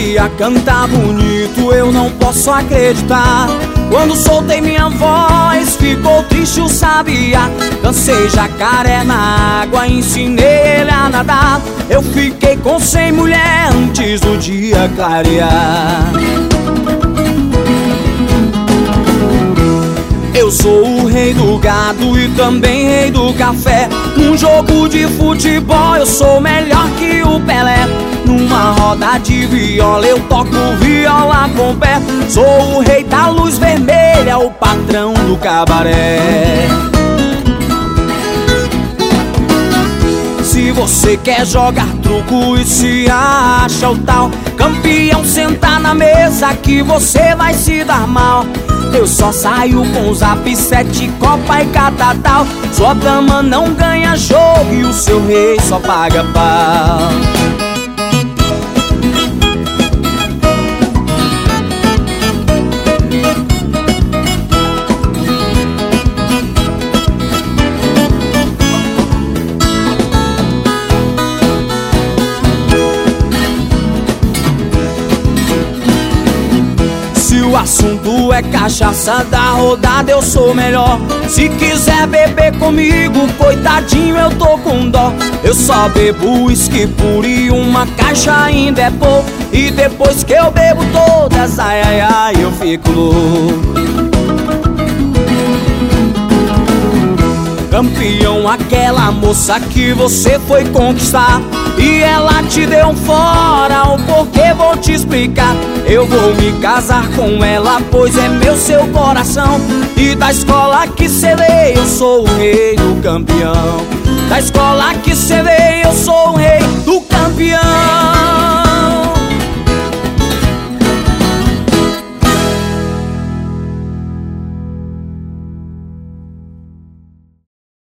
sabia cantar bonito, eu não posso acreditar. Quando soltei minha voz, ficou triste o sabiá. Dancei jacaré na água, ensinei ele a nadar. Eu fiquei com 100 mulheres antes do dia clarear. Eu sou o rei do gado e também rei do café. Num jogo de futebol eu sou melhor que o Pelé. Numa roda de viola eu toco viola com o pé. Sou o rei da luz vermelha, o patrão do cabaré. Se você quer jogar truco e se acha o tal campeão, senta na mesa que você vai se dar mal. Eu só saio com zap, 7, copa e catatal. Sua dama não ganha jogo e o seu rei só paga pau. Se o assunto é cachaça da rodada, eu sou melhor. Se quiser beber comigo, coitadinho, eu tô com dó. Eu só bebo uísque puro e uma caixa ainda é pouco. E depois que eu bebo todas, ai, ai, ai, eu fico louco. Campeão, aquela moça que você foi conquistar e ela te deu um fora, o porquê vou te explicar. Eu vou me casar com ela, pois é meu seu coração. E da escola que cê veio, eu sou o rei do campeão. Da escola que cê veio, eu sou o rei do campeão.